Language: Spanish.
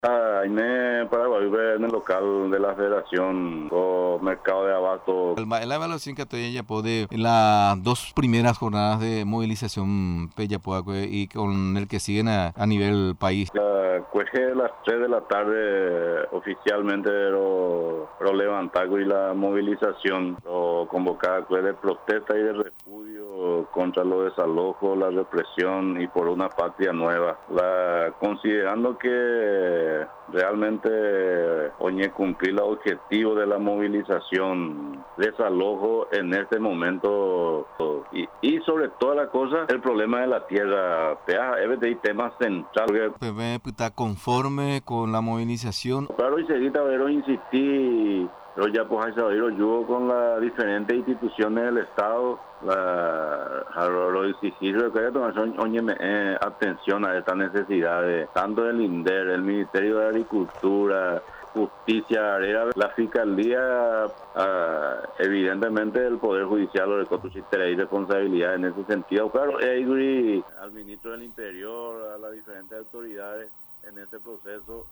En Paraguay, en el local de la Federación o Mercado de Abasto. La evaluación que estoy ya puede las dos primeras jornadas de movilización Peyapuaque y con el que siguen a nivel país. La cueje a las 3 de la tarde oficialmente lo levantar y la movilización o convocada de protesta y de repudio contra los desalojos, la represión y por una patria nueva. Considerando que realmente oñe cumplir el objetivo de la movilización, desalojo en este momento y sobre toda la cosa el problema de la tierra, es el tema central. ¿Está conforme con la movilización? Claro, y seguida pero insistí, pero ya pues hay sabido yo con las diferentes instituciones del Estado, lo exigir que tomar atención a estas necesidades, tanto del INDER, el Ministerio de Agricultura, Justicia, la Fiscalía, evidentemente el Poder Judicial, los recursos y responsabilidad en ese sentido. Claro, al Ministro del Interior, a las diferentes autoridades en este proceso.